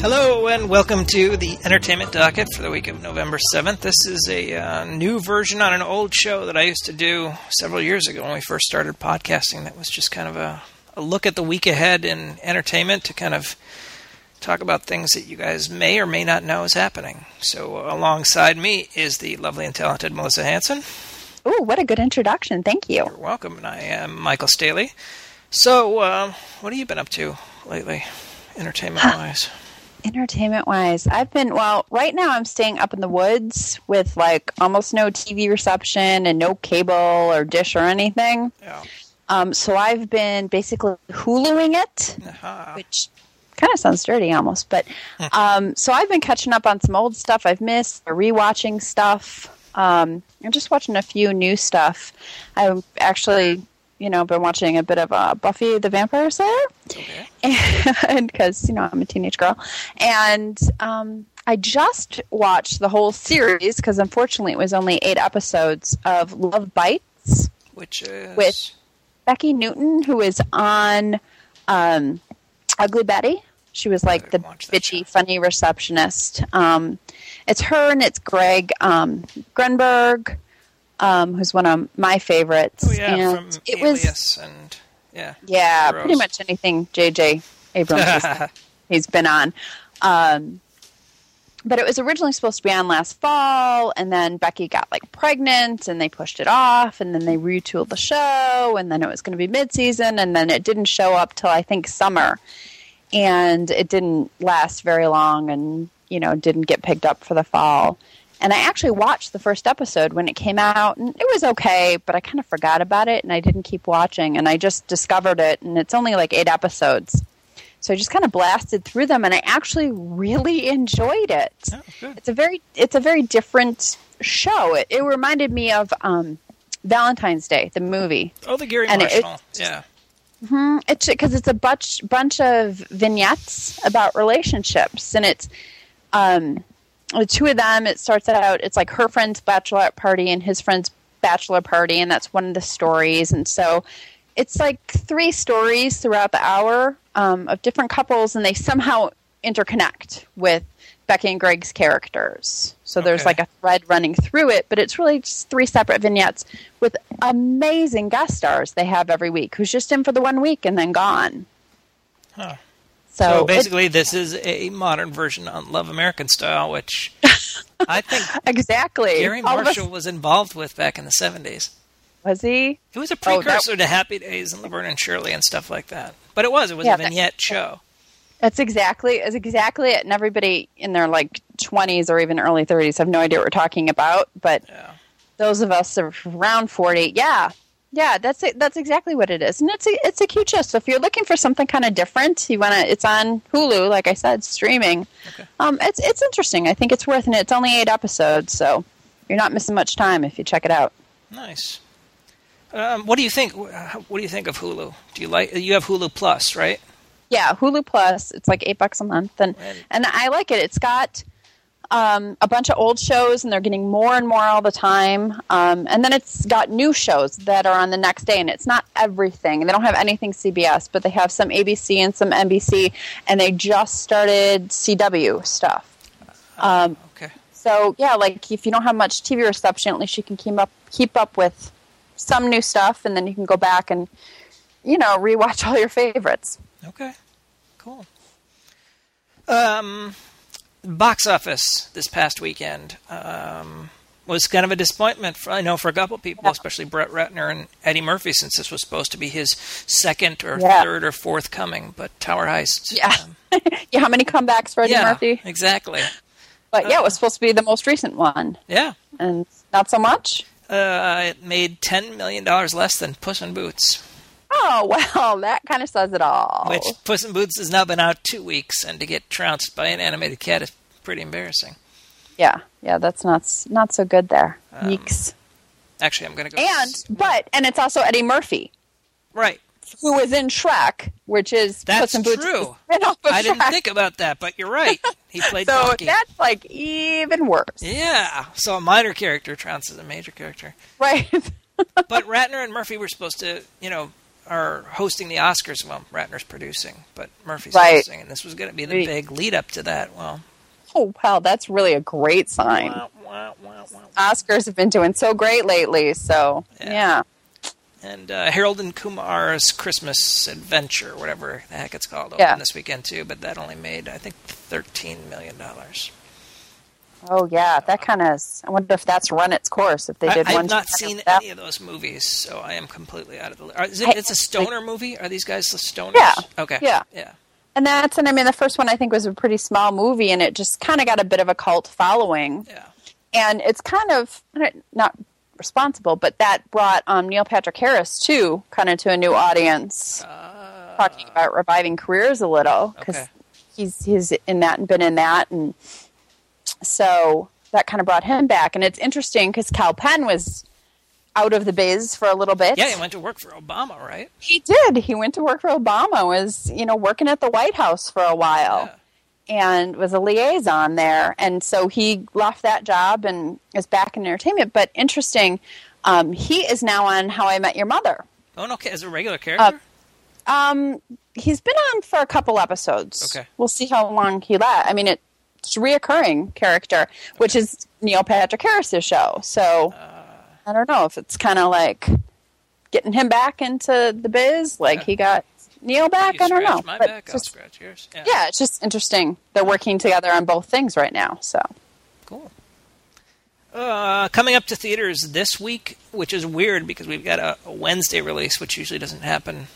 Hello and welcome to the Entertainment Docket for the week of November 7th. This is a new version on an old show that I used to do several years ago when we first started podcasting. That was just kind of a look at the week ahead in entertainment to kind of talk about things that you guys may or may not know is happening. So alongside me is the lovely and talented Melissa Hanson. Oh, what a good introduction. Thank you. You're welcome. And I am Michael Staley. So what have you been up to lately, entertainment-wise? Entertainment-wise, right now I'm staying up in the woods with like almost no TV reception and no cable or dish or anything. Yeah. So I've been basically Huluing it, which kind of sounds dirty almost. But so I've been catching up on some old stuff I've missed, or rewatching stuff. I'm just watching a few new stuff. I've actually been watching a bit of Buffy the Vampire Slayer. Okay. And because, I'm a teenage girl. And I just watched the whole series, because unfortunately it was only 8 episodes, of Love Bites. Which is? With Becky Newton, who is on Ugly Betty. She was like the bitchy, funny receptionist. It's her and it's Greg Grunberg. Who's one of my favorites. Oh, yeah, and from it Alias was, yeah, Heroes. Pretty much anything J.J. Abrams he's been on. But it was originally supposed to be on last fall, and then Becky got pregnant, and they pushed it off, and then they retooled the show, and then it was going to be mid-season, and then it didn't show up till I think summer, and it didn't last very long, and didn't get picked up for the fall. And I actually watched the first episode when it came out, and it was okay, but I kind of forgot about it, and I didn't keep watching, and I just discovered it, and it's only 8 episodes. So I just kind of blasted through them, and I actually really enjoyed it. Oh, good. It's a very different show. It reminded me of Valentine's Day, the movie. Oh, the Gary Marshall, yeah. Mm-hmm. Because it's a bunch of vignettes about relationships, and it's... the two of them, it starts out, it's like her friend's bachelorette party and his friend's bachelor party, and that's one of the stories. And so it's 3 stories throughout the hour of different couples, and they somehow interconnect with Becky and Greg's characters. So there's a thread running through it, but it's really just 3 separate vignettes with amazing guest stars they have every week, who's just in for the 1 week and then gone. Huh. So basically, this is a modern version on Love American Style, which I think exactly Gary Marshall was involved with back in the 70s. Was he? It was a precursor to Happy Days and Laverne and Shirley and stuff like that. But it was a vignette show. It's exactly it. And everybody in their 20s or even early 30s have no idea what we're talking about. But those of us around 40, yeah, that's it. That's exactly what it is, and it's a cute show. So if you're looking for something kind of different, it's on Hulu, like I said, streaming. Okay. It's interesting. I think it's worth it. It's only 8 episodes, so you're not missing much time if you check it out. Nice. What do you think? What do you think of Hulu? Do you You have Hulu Plus, right? Yeah, Hulu Plus. It's $8 a month, and I like it. It's got a bunch of old shows, and they're getting more and more all the time. And then it's got new shows that are on the next day, and it's not everything. They don't have anything CBS, but they have some ABC and some NBC, and they just started CW stuff. Okay. So, yeah, if you don't have much TV reception, at least you can keep up with some new stuff, and then you can go back and, rewatch all your favorites. Okay. Cool. Box office this past weekend was kind of a disappointment, for a couple people, especially Brett Ratner and Eddie Murphy, since this was supposed to be his second or third or fourth coming. But Tower Heist. Yeah. How many comebacks for Eddie Murphy? Exactly. But it was supposed to be the most recent one. Yeah. And not so much? It made $10 million less than Puss in Boots. Oh, well, that kind of says it all. Which Puss in Boots has now been out 2 weeks, and to get trounced by an animated cat is pretty embarrassing. Yeah, that's not so good there. Yeeks. Actually, I'm going to go... And it's also Eddie Murphy. Right. Who was in Shrek, which is Puss in Boots. That's true. I didn't think about that, but you're right. He played so Donkey. That's even worse. Yeah. So a minor character trounces a major character. Right. But Ratner and Murphy were supposed to, are hosting the Oscars. Well, Ratner's producing, but Murphy's Right. hosting, and this was going to be the big lead up to that. Well, Oh, wow, that's really a great sign. wah, wah, wah, wah. Oscars have been doing so great lately, so yeah. And Harold and Kumar's Christmas Adventure, whatever the heck it's called, Yeah. opened this weekend too, but that only made, I think, $13 million. Oh, yeah, that kind of, I wonder if that's run its course, if they did one. I've not seen any of those movies, so I am completely out of the... It's a stoner movie? Are these guys the stoners? Yeah. Okay. Yeah. Yeah. And I mean, the first one I think was a pretty small movie, and it just kind of got a bit of a cult following. Yeah. And it's kind of, not responsible, but that brought Neil Patrick Harris, too, kind of to a new audience, talking about reviving careers a little, because Okay. he's in that and been in that, and so that kind of brought him back. And it's interesting, because Kal Penn was out of the biz for a little bit. Yeah, he went to work for Obama, right? He did. He went to work for Obama, was, working at the White House for a while. Yeah. And was a liaison there. And so he left that job and is back in entertainment. But interesting, he is now on How I Met Your Mother. Oh, okay, as a regular character? He's been on for a couple episodes. Okay. We'll see how long he lasts. I mean, it's a reoccurring character, which is Neil Patrick Harris's show. So I don't know if it's kind of like getting him back into the biz, like he got Neil back. You I don't know. scratch my But back, I'll just, scratch yours. yeah, it's just interesting. They're working together on both things right now. So Cool. Coming up to theaters this week, which is weird because we've got a Wednesday release, which usually doesn't happen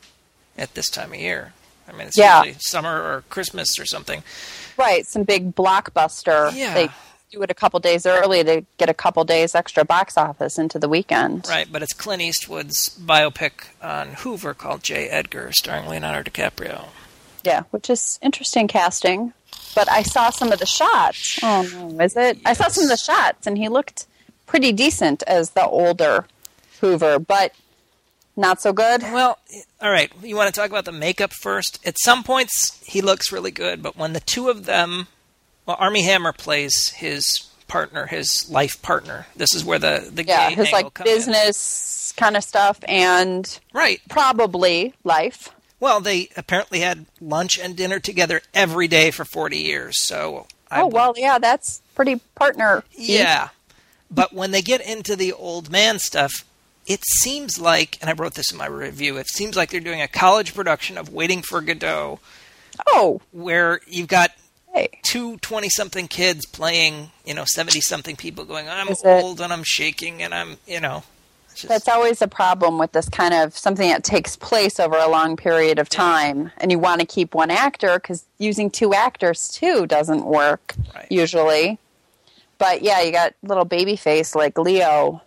at this time of year. I mean, it's usually summer or Christmas or something. right, some big blockbuster. Yeah. They do it a couple days early to get a couple days extra box office into the weekend. Right, but it's Clint Eastwood's biopic on Hoover called J. Edgar, starring Leonardo DiCaprio. Yeah, which is interesting casting. But I saw some of the shots. Oh, no, is it? I saw some of the shots, and he looked pretty decent as the older Hoover, but not so good. Well, all right, you want to talk about the makeup first? At some points, he looks really good, but when the two of them... Well, Armie Hammer plays his partner, his life partner. This is where the Yeah, gay his angle like comes in. business kind of stuff and Right. probably life. Well, they apparently had lunch and dinner together every day for 40 years. So Yeah, that's pretty partner. Yeah. But when they get into the old man stuff, it seems like, and I wrote this in my review, it seems like they're doing a college production of Waiting for Godot, Oh, where you've got hey. two 20-something kids playing, 70-something people going, I'm Is it- old and I'm shaking and I'm, it's just, That's always a problem with this kind of something that takes place over a long period of time. And you want to keep one actor because using two actors, too, doesn't work Right. usually. But, yeah, you got little baby face like Leo.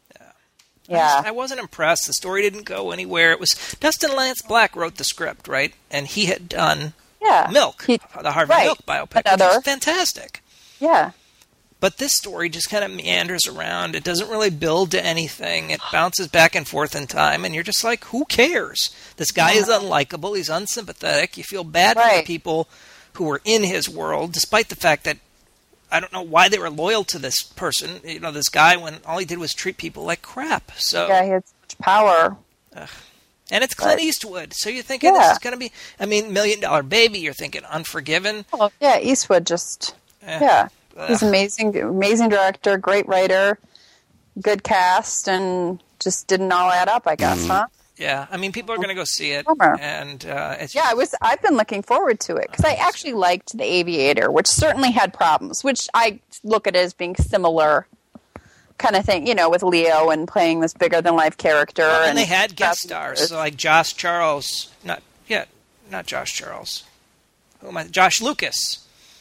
Yeah. I wasn't impressed. The story didn't go anywhere. It was Dustin Lance Black wrote the script, right? And he had done Yeah. Milk, the Harvey right. Milk biopic, which Another. was fantastic. Yeah. But this story just kind of meanders around. It doesn't really build to anything. It bounces back and forth in time, and you're just like, who cares? This guy is unlikable. He's unsympathetic. You feel bad for the Right. people who were in his world, despite the fact that I don't know why they were loyal to this person, this guy, when all he did was treat people like crap. So, Yeah, he had such power. and it's Clint Eastwood. So you're thinking this is going to be, $1 Million Baby. You're thinking Unforgiven. Oh, yeah, Eastwood just, Eh. He's amazing, amazing director, great writer, good cast, and just didn't all add up, I guess, huh? Yeah, people are going to go see it. Bummer. And it's Yeah, I've been looking forward to it because I actually liked The Aviator, which certainly had problems, which I look at it as being similar kind of thing, with Leo and playing this bigger than life character. and they had guest stars, so like Josh Charles, not Josh Charles. Who am I? Josh Lucas.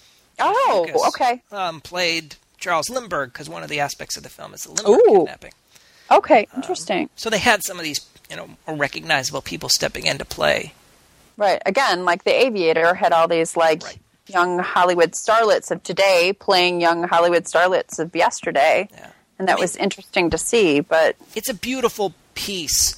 Oh, Lucas, okay. Played Charles Lindbergh because one of the aspects of the film is the Lindbergh kidnapping. Okay, interesting. So they had some of these, more recognizable people stepping into play. Right. Again, like The Aviator had all these young Hollywood starlets of today playing young Hollywood starlets of yesterday. Yeah. And that was interesting to see, but It's a beautiful piece.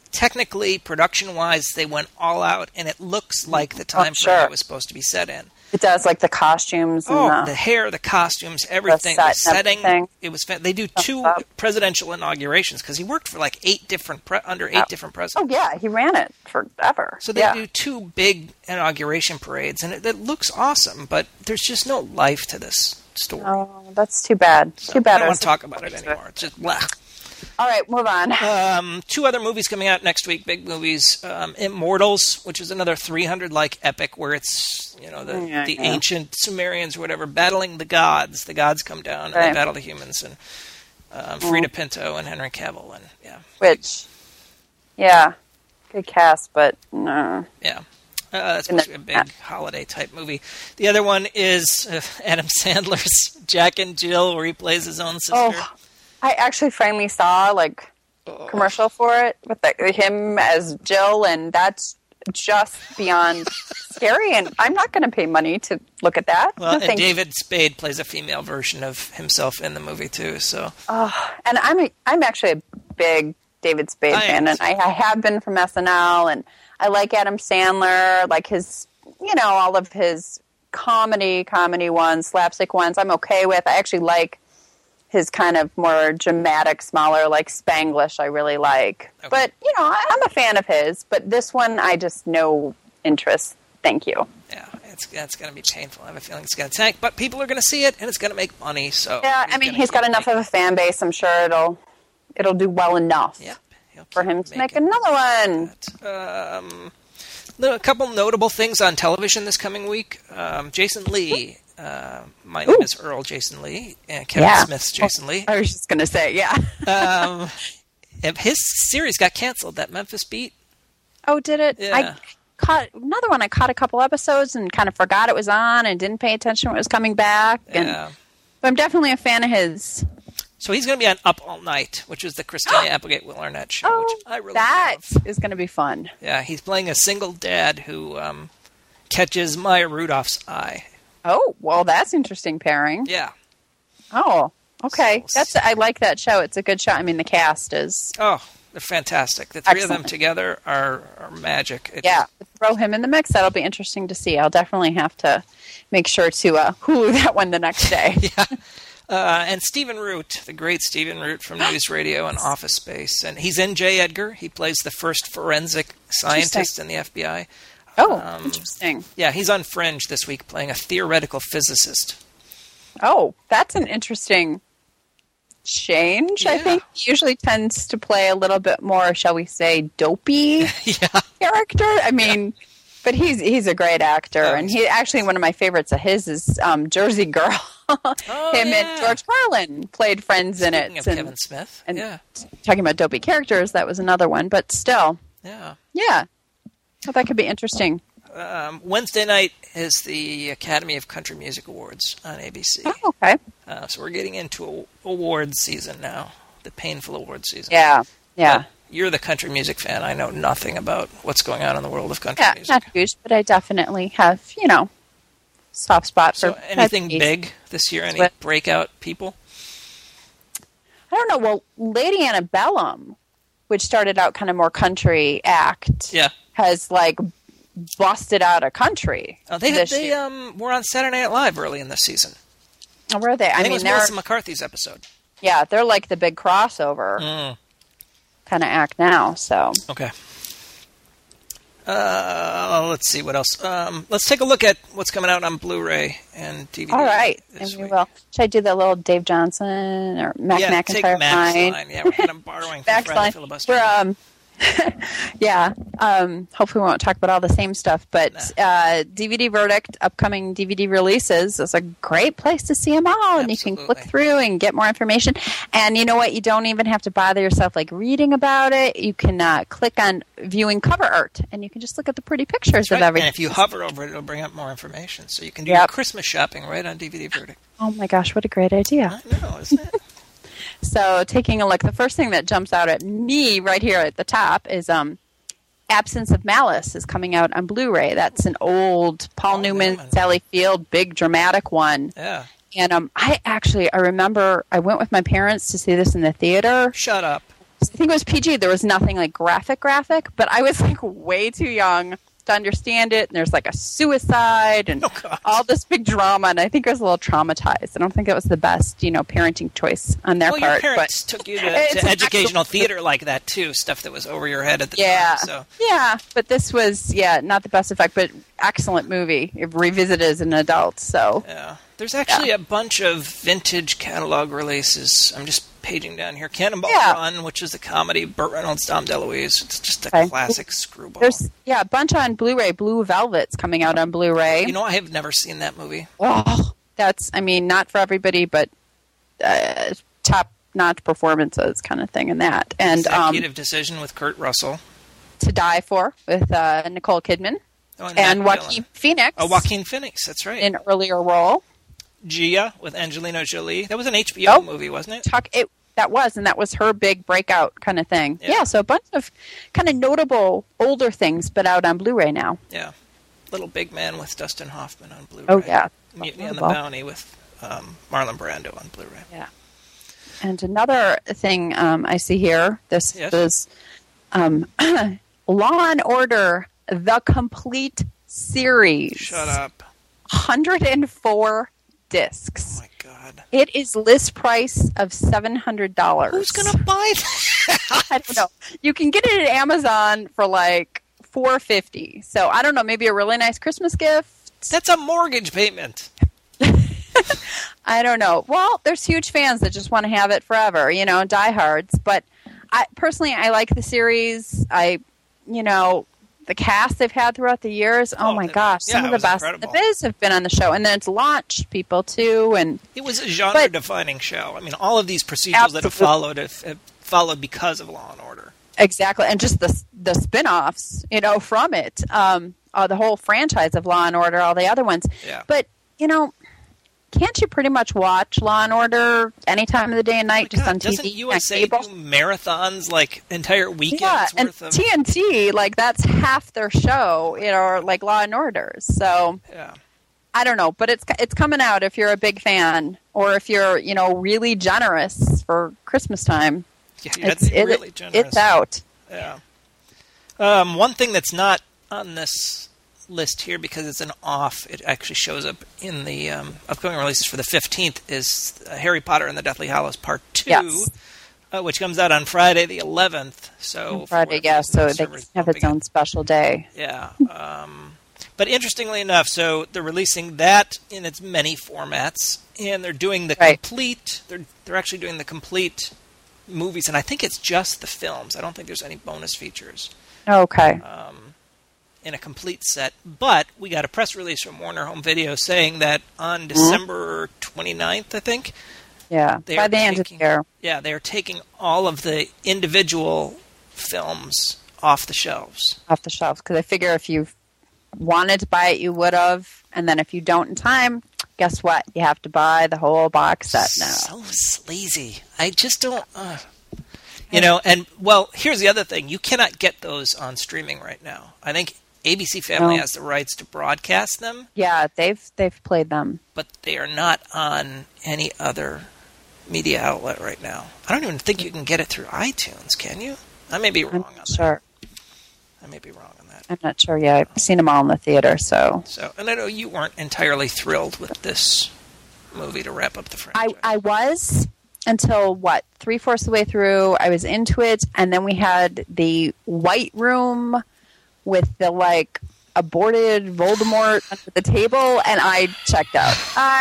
Technically, production-wise, they went all out, and it looks like the time frame sure. it was supposed to be set in. It does, like the costumes and the hair, the costumes, everything. The The set and setting. everything. It was. They do 2 presidential inaugurations because he worked for like 8 different under 8 different presidents. Oh yeah, he ran it forever. So they do 2 big inauguration parades, and it looks awesome. But there's just no life to this story. Oh, that's too bad. So too bad. I don't want to talk about it anymore. It's just blah. All right, move on. 2 other movies coming out next week, big movies. Immortals, which is another 300-like epic where it's, the ancient Sumerians or whatever battling the gods. The gods come down and they battle the humans. And Frida Pinto and Henry Cavill. And good cast, but no. Yeah. That's supposed to be a big holiday-type movie. The other one is Adam Sandler's Jack and Jill, where he plays his own sister. Oh. I actually finally saw commercial for it with him as Jill, and that's just beyond scary. And I'm not going to pay money to look at that. Well, and David Spade plays a female version of himself in the movie too. So, and I'm actually a big David Spade fan, and I have been from SNL, and I like Adam Sandler, like his, all of his comedy ones, slapstick ones. I'm okay with. I actually like his kind of more dramatic, smaller, like Spanglish, I really like. Okay. But, I'm a fan of his. But this one, I just no interest. Thank you. Yeah, it's going to be painful. I have a feeling it's going to tank. But people are going to see it, and it's going to make money. So yeah, he's got enough of a fan base. I'm sure it'll do well enough for him to make another one. A couple notable things on television this coming week. Jason Lee. My name is Earl Jason Lee, and Kevin Smith's Jason Lee. I was just going to say, his series got canceled, that Memphis Beat. Oh, did it? Yeah. I caught another one. I caught a couple episodes and kind of forgot it was on and didn't pay attention when it was coming back. But I'm definitely a fan of his. So he's going to be on Up All Night, which is the Christina Applegate Will Arnett show, which I really love. Is going to be fun. Yeah, he's playing a single dad who catches Maya Rudolph's eye. Oh, well, that's interesting pairing. Yeah. Oh, okay. I like that show. It's a good show. I mean, the cast is... Oh, they're fantastic. The three of them together are magic. Throw him in the mix. That'll be interesting to see. I'll definitely have to make sure to Hulu that one the next day. And Stephen Root, the great Stephen Root from News Radio and Office Space. And he's in J. Edgar. He plays the first forensic scientist in the FBI. Oh, interesting. Yeah, he's on Fringe this week playing a theoretical physicist. Oh, that's an interesting change, I think. He usually tends to play a little bit more, shall we say, dopey character. I mean, but he's a great actor. And he actually, one of my favorites of his is Jersey Girl. And George Carlin played friends in it. Speaking of Kevin Smith. And talking about dopey characters, that was another one. But still. Yeah. Oh, that could be interesting. Wednesday night is the Academy of Country Music Awards on ABC. Oh, okay. So we're getting into awards season now, the painful awards season. Yeah. But you're the country music fan. I know nothing about what's going on in the world of country music. Not huge, but I definitely have, soft spot for... So anything big this year? Any breakout people? I don't know. Well, Lady Antebellum, which started out kind of more country act, has busted out of country. Oh, they were on Saturday Night Live early in this season. Oh, were they? I mean, it was Melissa McCarthy's episode. Yeah, they're like the big crossover kind of act now. So okay. Let's see what else. Let's take a look at what's coming out on Blu-ray and DVD. All right, and we will. Should I do the little Dave Johnson or McIntyre take Mac's line? Yeah, we're kind of borrowing from Friday Filibuster. Hopefully we won't talk about all the same stuff, but DVD Verdict, upcoming DVD releases is a great place to see them all. And you can click through and get more information. And you know what? You don't even have to bother yourself reading about it. You can click on viewing cover art, and you can just look at the pretty pictures of everything. And if you hover over it, it'll bring up more information. So you can do your Christmas shopping right on DVD Verdict. Oh my gosh, what a great idea. I know, isn't it? So taking a look, the first thing that jumps out at me right here at the top is Absence of Malice is coming out on Blu-ray. That's an old Paul Newman, Sally Field, big dramatic one. Yeah. And I remember I went with my parents to see this in the theater. Shut up. I think it was PG. There was nothing graphic, but I was way too young to understand it, and there's like a suicide and all this big drama, and I think I was a little traumatized. I don't think it was the best, parenting choice on their part. Well, your parents took you to educational theater like that, too, stuff that was over your head at the time. So. Yeah, but this was, not the best effect, but excellent movie. It revisited as an adult, so. Yeah. There's actually a bunch of vintage catalog releases. I'm just paging down here. Cannonball Run, which is a comedy, Burt Reynolds, Dom DeLuise. It's just a classic screwball. There's a bunch on Blu-ray. Blue Velvet's coming out on Blu-ray. I have never seen that movie. Oh, that's, not for everybody, but top-notch performances kind of thing in that. And Executive Decision with Kurt Russell. To Die For with Nicole Kidman. And Joaquin Phoenix. Oh, Joaquin Phoenix, that's right. In an earlier role. Gia with Angelina Jolie. That was an HBO movie, wasn't it? That was her big breakout kind of thing. Yeah, so a bunch of kind of notable older things, but out on Blu-ray now. Yeah. Little Big Man with Dustin Hoffman on Blu-ray. Oh, yeah. Mutiny on the Bounty with Marlon Brando on Blu-ray. Yeah. And another thing I see here, this is Law and Order, the complete series. Shut up. 104 discs. Oh my God. It is list price of $700. Who's going to buy that? I don't know. You can get it at Amazon for like $4.50. So I don't know, maybe a really nice Christmas gift. That's a mortgage payment. I don't know. Well, there's huge fans that just want to have it forever, diehards. But I like the series. The cast they've had throughout the years, oh my gosh, some of the best in the biz have been on the show. And then it's launched people, too. And it was a genre-defining show. All of these procedurals that have followed because of Law & Order. Exactly. And just the spin-offs, from it. The whole franchise of Law & Order, all the other ones. Yeah. But, can't you pretty much watch Law & Order any time of the day and night just on TV? Doesn't USA do marathons, like entire weekends worth of... TNT, that's half their show, like Law & Order. So, I don't know, but it's coming out if you're a big fan or if you're, really generous for Christmas time. Yeah, really generous. It's out. Yeah. One thing that's not on this list here because it's it actually shows up in the upcoming releases for the 15th is Harry Potter and the Deathly Hallows Part 2, which comes out on Friday the 11th. So Friday, so they have its own special day. Yeah. But interestingly enough, so they're releasing that in its many formats, and they're doing the complete. They're actually doing the complete movies, and I think it's just the films. I don't think there's any bonus features. Okay. In a complete set, but we got a press release from Warner Home Video saying that on December 29th, I think. Yeah, by the end of the year. Yeah, they're taking all of the individual films off the shelves. Because I figure if you wanted to buy it, you would have, and then if you don't in time, guess what? You have to buy the whole box set now. So sleazy. I just don't... and, here's the other thing. You cannot get those on streaming right now. I think ABC Family has the rights to broadcast them. Yeah, they've played them. But they are not on any other media outlet right now. I don't even think you can get it through iTunes, can you? I may be wrong on that. Sure. I may be wrong on that. I'm not sure yet. I've seen them all in the theater, so... And I know you weren't entirely thrilled with this movie to wrap up the franchise. I was... Until, 3/4 of the way through, I was into it, and then we had the White Room with the, aborted Voldemort under the table, and I checked out.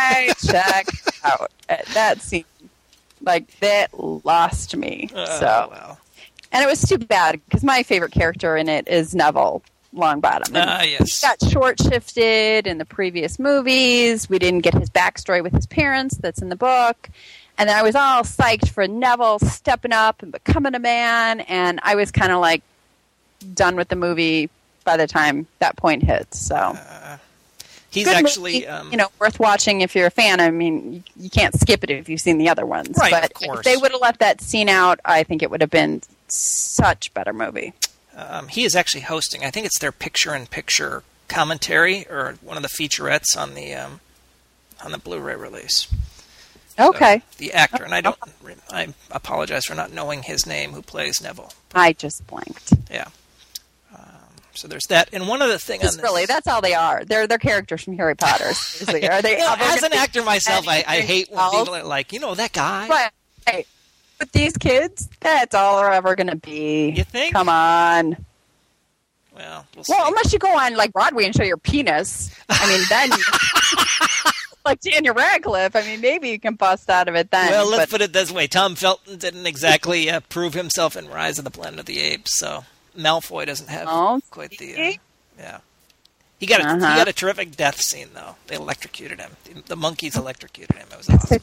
That scene, that lost me. Wow. And it was too bad, because my favorite character in it is Neville Longbottom. Yes. He got short-shifted in the previous movies. We didn't get his backstory with his parents that's in the book. And then I was all psyched for Neville stepping up and becoming a man, and I was kind of done with the movie by the time that point hit. So he's good actually movie, worth watching if you're a fan. I mean, you can't skip it if you've seen the other ones. Right, but of course. If they would have left that scene out, I think it would have been such a better movie. He is actually hosting. I think it's their picture-in-picture commentary or one of the featurettes on the Blu-ray release. Okay. So, the actor, and I apologize for not knowing his name, who plays Neville. I just blanked. Yeah. So there's that. And one other thing on this. Really, that's all they are. They're characters from Harry Potter. Are they? As an actor myself, I hate when people are like, that guy. Right. But these kids, that's all they're ever going to be. You think? Come on. Well, we'll see. Unless you go on like Broadway and show your penis. I mean, then like Daniel Radcliffe. I mean, maybe you can bust out of it then. Well, let's put it this way: Tom Felton didn't exactly prove himself in Rise of the Planet of the Apes, so Malfoy doesn't have quite the. Yeah, he got a terrific death scene though. They electrocuted him. The monkeys electrocuted him. It was awesome.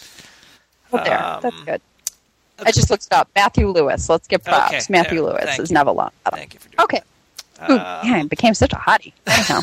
That's good. I just looked up Matthew Lewis. Let's give props. Okay, Matthew Lewis is Neville Longbottom. Thank you for doing that. I became such a hottie. Anyhow.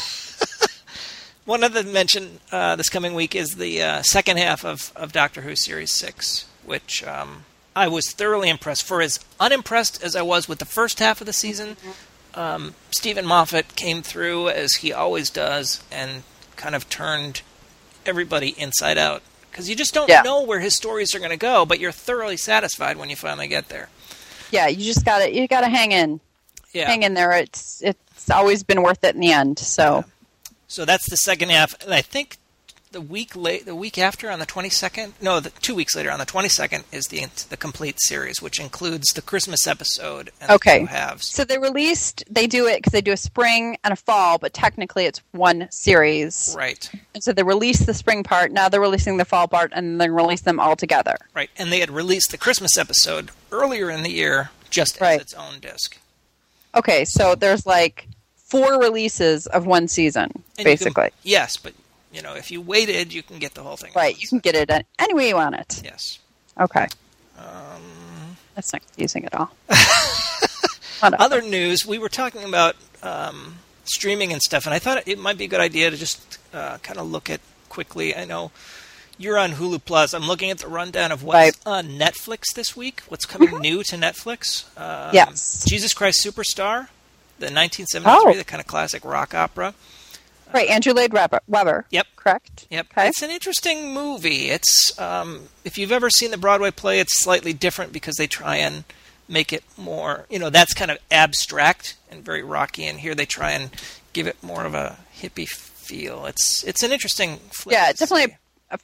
One other mention this coming week is the second half of Doctor Who Series 6, which I was thoroughly impressed. For as unimpressed as I was with the first half of the season, Stephen Moffat came through, as he always does, and kind of turned everybody inside out. Because you just don't know where his stories are going to go, but you're thoroughly satisfied when you finally get there. Yeah, you gotta hang in. Yeah. Hang in there. It's always been worth it in the end. So that's the second half. And I think the week after on the 22nd, 2 weeks later on the 22nd is the complete series, which includes the Christmas episode and the two halves. So they do it because they do a spring and a fall, but technically it's one series. Right. And so they released the spring part, now they're releasing the fall part, and then release them all together. Right. And they had released the Christmas episode earlier in the year just as its own disc. Okay, so there's like 4 releases of one season, basically. Yes, but if you waited, you can get the whole thing. Right, you can get it any way you want it. Yes. Okay. That's not confusing at all. Other news, we were talking about streaming and stuff, and I thought it might be a good idea to just kind of look at quickly. I know you're on Hulu Plus. I'm looking at the rundown of what's on Netflix this week, what's coming new to Netflix. Yes. Jesus Christ Superstar, the 1973, the kind of classic rock opera. Right, Andrew Lloyd Webber. Yep. Correct? Yep. Okay. It's an interesting movie. It's if you've ever seen the Broadway play, it's slightly different because they try and make it more, that's kind of abstract and very rocky, and here they try and give it more of a hippie feel. It's an interesting flick. Yeah, definitely.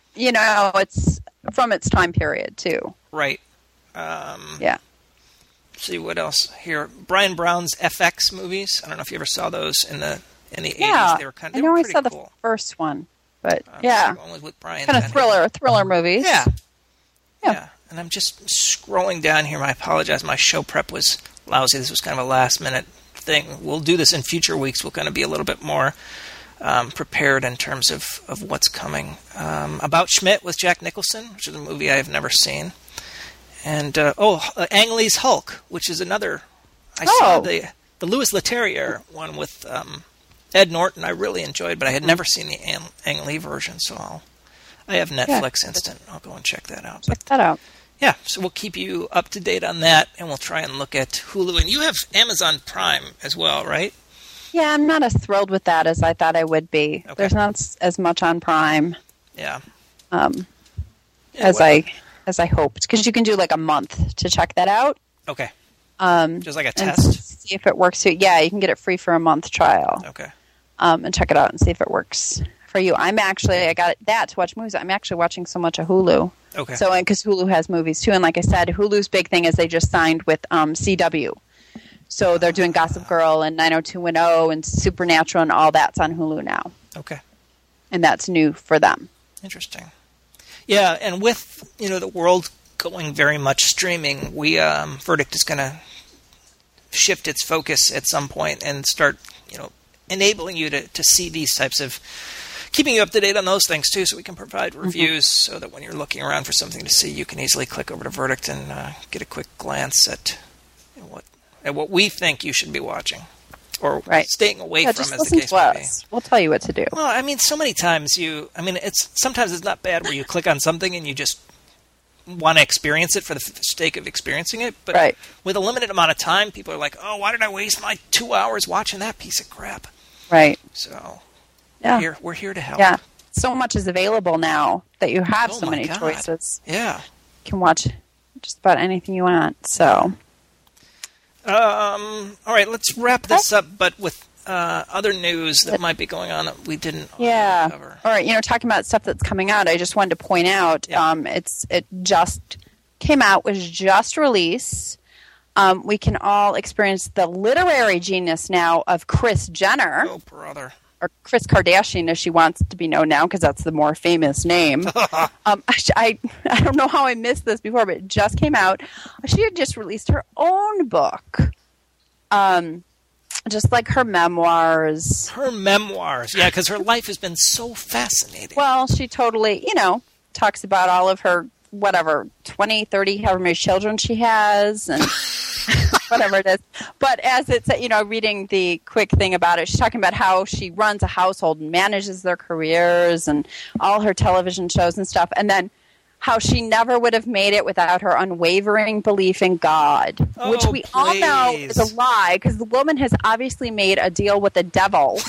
It's from its time period, too. Right. Yeah. See what else here. Brian Brown's FX movies. I don't know if you ever saw those in the 80s. They were kind of I saw the first one, but one with Brian. Kind of thriller movies. Yeah. And I'm just scrolling down here. I apologize. My show prep was lousy. This was kind of a last minute thing. We'll do this in future weeks. We'll kind of be a little bit more prepared in terms of what's coming. About Schmidt with Jack Nicholson, which is a movie I have never seen. And Ang Lee's Hulk, which is another. I saw the Louis Leterrier one with Ed Norton. I really enjoyed, but I had never seen the Ang Lee version, so I have Netflix Instant. I'll go and check that out. Check that out. Yeah, so we'll keep you up to date on that, and we'll try and look at Hulu. And you have Amazon Prime as well, right? Yeah, I'm not as thrilled with that as I thought I would be. Okay. There's not as much on Prime. Yeah. As I hoped, because you can do like a month to check that out. Okay. Just like a test. And see if it works. Yeah, you can get it free for a month trial. Okay. And check it out and see if it works for you. I got that to watch movies. I'm actually watching so much of Hulu. Okay. So, because Hulu has movies too, and like I said, Hulu's big thing is they just signed with CW. So they're doing Gossip Girl and 90210 and Supernatural, and all that's on Hulu now. Okay. And that's new for them. Interesting. Yeah, and with the world going very much streaming, Verdict is going to shift its focus at some point and start enabling you to see these types of, keeping you up to date on those things too, so we can provide reviews so that when you're looking around for something to see, you can easily click over to Verdict and get a quick glance at what we think you should be watching or staying away from, as the case may be. We'll tell you what to do. Well, I mean, so many times sometimes it's not bad where you click on something and you just want to experience it for the sake of experiencing it. But with a limited amount of time, people are like, oh, why did I waste my 2 hours watching that piece of crap? Right. So we're here to help. Yeah. So much is available now that you have so many choices. Yeah. You can watch just about anything you want. So. All right, let's wrap this up, but with other news that might be going on that we didn't cover. All right, talking about stuff that's coming out, I just wanted to point out it just came out, was just released. We can all experience the literary genius now of Kris Jenner. Oh, brother. Or Kris Kardashian, as she wants to be known now, because that's the more famous name. I don't know how I missed this before, but it just came out. She had just released her own book, just like her memoirs. Her memoirs, yeah, because her life has been so fascinating. Well, she totally, talks about all of her, 20, 30, however many children she has, and whatever it is. But as it's, reading the quick thing about it, she's talking about how she runs a household and manages their careers and all her television shows and stuff. And then how she never would have made it without her unwavering belief in God, which we all know is a lie, because the woman has obviously made a deal with the devil,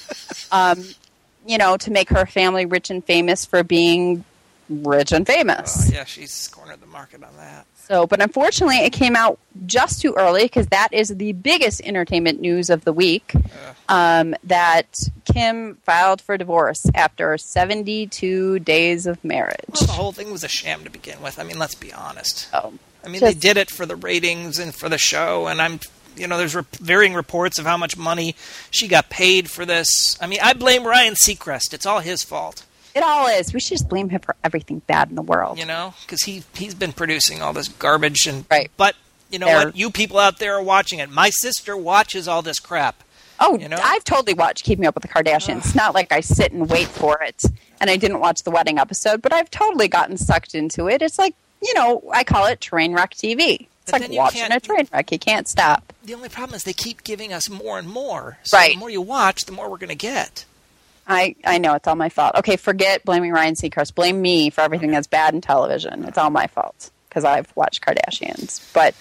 to make her family rich and famous for being rich and famous. Yeah, she's cornered the market on that. So, but unfortunately, it came out just too early, because that is the biggest entertainment news of the week, that Kim filed for divorce after 72 days of marriage. Well, the whole thing was a sham to begin with. I mean, let's be honest. They did it for the ratings and for the show, and there's varying reports of how much money she got paid for this. I mean, I blame Ryan Seacrest. It's all his fault. It all is. We should just blame him for everything bad in the world. Because he's been producing all this garbage. Right. But what? You people out there are watching it. My sister watches all this crap. Oh, I've totally watched Keeping Up with the Kardashians. It's not like I sit and wait for it, and I didn't watch the wedding episode, but I've totally gotten sucked into it. It's like, I call it train wreck TV. It's like watching a train wreck. You can't stop. The only problem is they keep giving us more and more. So the more you watch, the more we're going to get. I know, it's all my fault. Okay, forget blaming Ryan Seacrest. Blame me for everything that's bad in television. It's all my fault, because I've watched Kardashians. But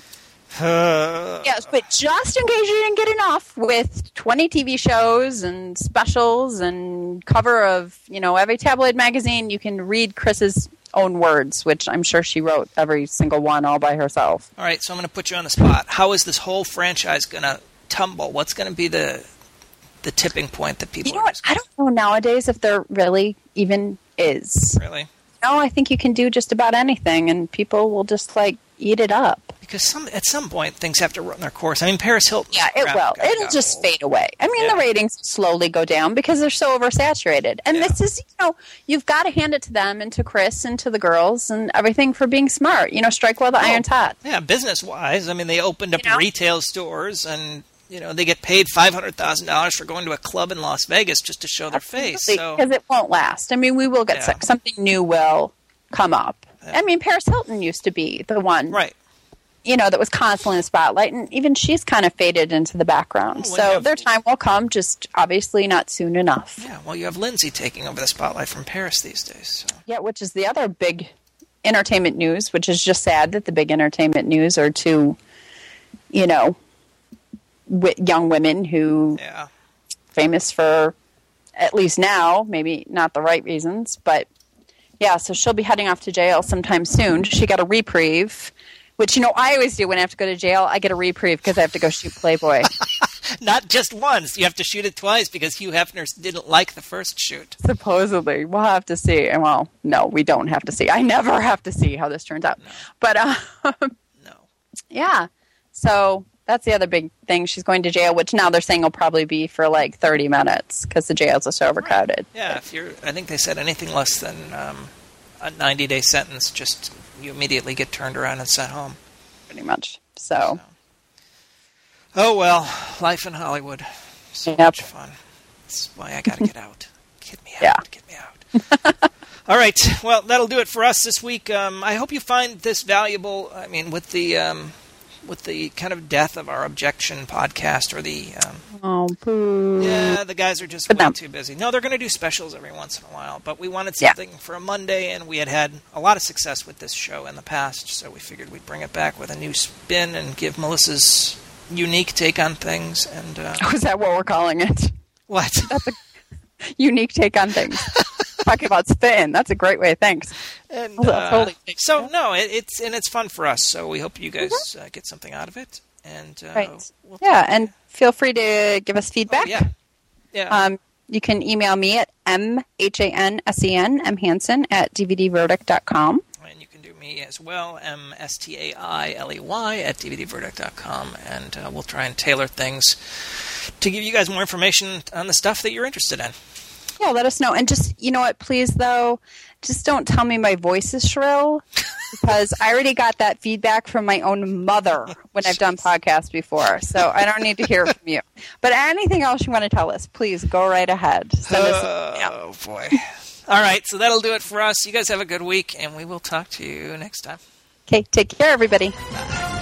yes, but just in case you didn't get enough with 20 TV shows and specials and cover of, every tabloid magazine, you can read Kris's own words, which I'm sure she wrote every single one all by herself. All right, so I'm going to put you on the spot. How is this whole franchise going to tumble? What's going to be the tipping point that people I don't know nowadays if there really even is. Really? No, I think you can do just about anything, and people will just, eat it up. Because at some point, things have to run their course. I mean, Paris Hilton. Yeah, it will. It'll just fade away. I mean, the ratings slowly go down because they're so oversaturated. And this is, you've got to hand it to them and to Kris and to the girls and everything for being smart. Strike while the iron's hot. Yeah, business-wise. I mean, they opened up retail stores and... they get paid $500,000 for going to a club in Las Vegas just to show their face. Because it won't last. I mean, we will get sick. Something new will come up. Yeah. I mean, Paris Hilton used to be the one, right? That was constantly in the spotlight, and even she's kind of faded into the background. So their time will come, just obviously not soon enough. Yeah, well, you have Lindsay taking over the spotlight from Paris these days. So. Yeah, which is the other big entertainment news, which is just sad that the big entertainment news are two, young women who famous for, at least now, maybe not the right reasons, but so she'll be heading off to jail sometime soon. She got a reprieve, which, I always do when I have to go to jail. I get a reprieve because I have to go shoot Playboy. Not just once. You have to shoot it twice because Hugh Hefner didn't like the first shoot. Supposedly. We'll have to see. Well, no, we don't have to see. I never have to see how this turns out. No. But, no. Yeah. So that's the other big thing. She's going to jail, which now they're saying will probably be for 30 minutes because the jails are so overcrowded. Yeah, I think they said anything less than a 90-day sentence, just you immediately get turned around and sent home. Pretty much. So. Oh, well, life in Hollywood. So much fun. That's why I got to get out. Get me out. Yeah. Get me out. All right. Well, that'll do it for us this week. I hope you find this valuable. I mean, with the kind of death of our Objection podcast, or the... oh, poo. Yeah, the guys are just way too busy. No, they're going to do specials every once in a while, but we wanted something for a Monday, and we had a lot of success with this show in the past, so we figured we'd bring it back with a new spin and give Melissa's unique take on things. And is that what we're calling it? What? That's a unique take on things. Talking about spin. That's a great way. Thanks. And so no, it's fun for us. So we hope you guys get something out of it. And right. we'll and feel free to give us feedback. Yeah. You can email me at mhansen@dvdverdict.com. And you can do me as well, mstailey at dvdverdict.com, and we'll try and tailor things to give you guys more information on the stuff that you're interested in. Yeah, let us know. And just, you know what, please, though, just don't tell me my voice is shrill, because I already got that feedback from my own mother when I've done podcasts before. So I don't need to hear from you. But anything else you want to tell us, please go right ahead. Send us an email. Oh, boy. All right, so that'll do it for us. You guys have a good week, and we will talk to you next time. Okay, take care, everybody. Bye.